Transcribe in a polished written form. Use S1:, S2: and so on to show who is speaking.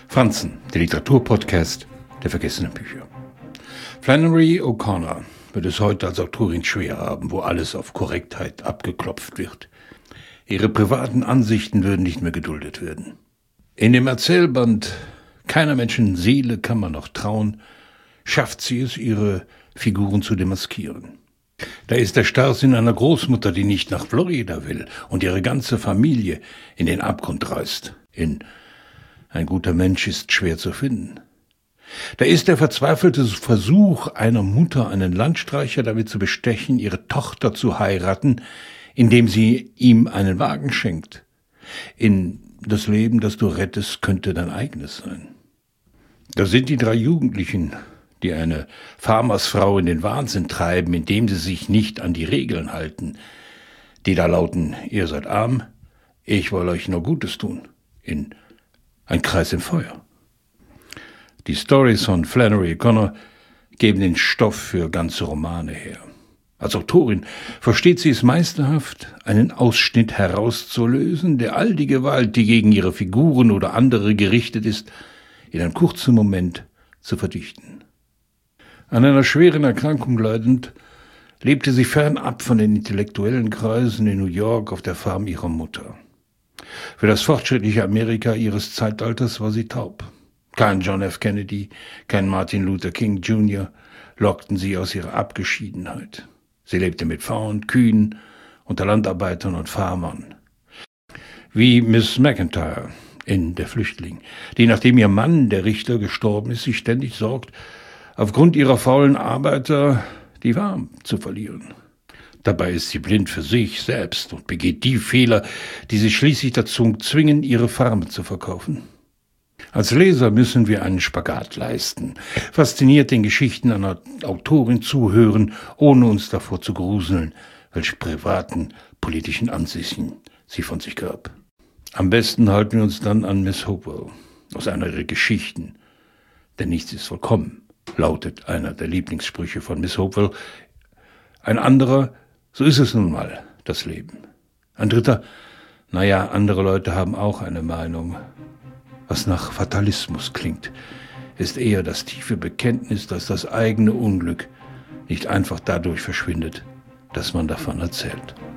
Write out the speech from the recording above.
S1: Franzen, der Literaturpodcast der vergessenen Bücher. Flannery O'Connor wird es heute als Autorin schwer haben, wo alles auf Korrektheit abgeklopft wird. Ihre privaten Ansichten würden nicht mehr geduldet werden. In dem Erzählband Keiner Menschenseele kann man noch trauen, schafft sie es, ihre Figuren zu demaskieren. Da ist der Starrsinn einer Großmutter, die nicht nach Florida will und ihre ganze Familie in den Abgrund reißt. Ein guter Mensch ist schwer zu finden. Da ist der verzweifelte Versuch einer Mutter, einen Landstreicher damit zu bestechen, ihre Tochter zu heiraten, indem sie ihm einen Wagen schenkt. In das Leben, das du rettest, könnte dein eigenes sein. Da sind die 3 Jugendlichen, die eine Farmersfrau in den Wahnsinn treiben, indem sie sich nicht an die Regeln halten. Die da lauten: Ihr seid arm, ich will euch nur Gutes tun. In Ein Kreis im Feuer. Die Storys von Flannery O'Connor geben den Stoff für ganze Romane her. Als Autorin versteht sie es meisterhaft, einen Ausschnitt herauszulösen, der all die Gewalt, die gegen ihre Figuren oder andere gerichtet ist, in einem kurzen Moment zu verdichten. An einer schweren Erkrankung leidend, lebte sie fernab von den intellektuellen Kreisen in New York auf der Farm ihrer Mutter. Für das fortschrittliche Amerika ihres Zeitalters war sie taub. Kein John F. Kennedy, kein Martin Luther King Jr. lockten sie aus ihrer Abgeschiedenheit. Sie lebte mit Frauen, Kühen, unter Landarbeitern und Farmern. Wie Miss McIntyre in Der Flüchtling, die, nachdem ihr Mann, der Richter, gestorben ist, sich ständig sorgt, aufgrund ihrer faulen Arbeiter die Farm zu verlieren. Dabei ist sie blind für sich selbst und begeht die Fehler, die sie schließlich dazu zwingen, ihre Farm zu verkaufen. Als Leser müssen wir einen Spagat leisten, fasziniert den Geschichten einer Autorin zuhören, ohne uns davor zu gruseln, welche privaten, politischen Ansichten sie von sich gab. Am besten halten wir uns dann an Miss Hopewell aus einer ihrer Geschichten. Denn nichts ist vollkommen, lautet einer der Lieblingssprüche von Miss Hopewell. Ein anderer: So ist es nun mal, das Leben. Ein dritter: andere Leute haben auch eine Meinung. Was nach Fatalismus klingt, ist eher das tiefe Bekenntnis, dass das eigene Unglück nicht einfach dadurch verschwindet, dass man davon erzählt.